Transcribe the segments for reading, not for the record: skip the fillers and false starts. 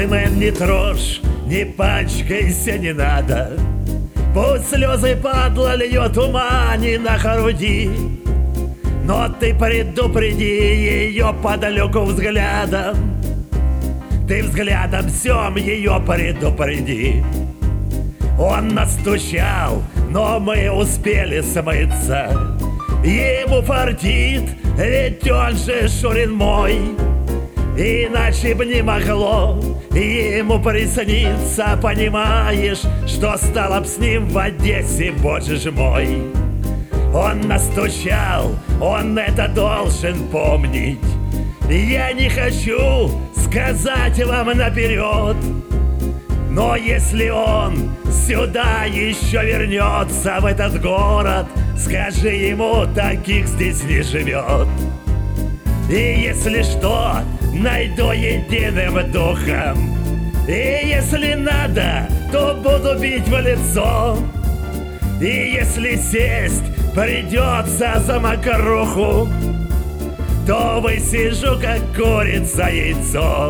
Мэн, не трожь, не пачкайся, не надо. Пусть слезы падла льет, ума не на груди, но ты предупреди ее подалеку взглядом. Ты взглядом всем ее предупреди. Он настучал, но мы успели смыться. Ему фартит, ведь он же Шурин мой. Иначе б не могло ему присниться. Понимаешь, что стало б с ним в Одессе, боже ж мой. Он настучал, он это должен помнить. Я не хочу сказать вам наперед, но если он сюда еще вернется, в этот город, скажи ему, таких здесь не живет. И если что, найду единым духом, и если надо, то буду бить в лицо. И если сесть придется за мокруху, то высижу, как курица, яйцо.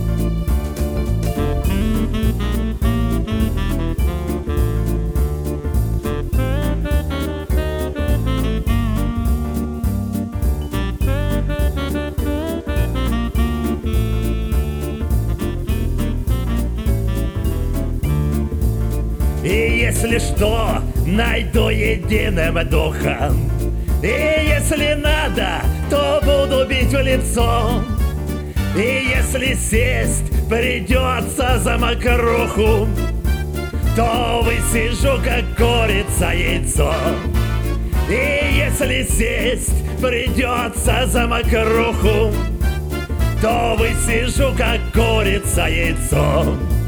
И если что, найду единым духом, и если надо, то буду бить в лицо. И если сесть придется за мокруху, то высижу, как курица, яйцо. И если сесть придется за мокруху, то высижу, как курица, яйцо.